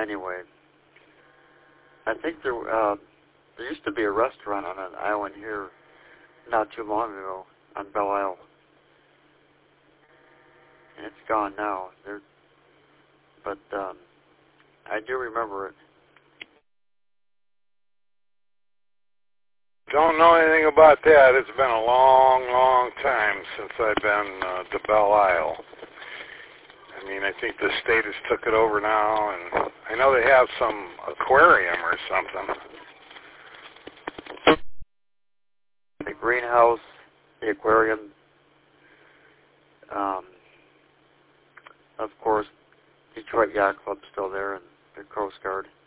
anyway, I think there used to be a restaurant on an island here not too long ago on Belle Isle. And it's gone now. But I do remember it. Don't know anything about that. It's been a long, long time since I've been to Belle Isle. I mean, I think the state has took it over now, and I know they have some aquarium or something. The greenhouse, the aquarium, of course, Detroit Yacht Club's still there, and the Coast Guard.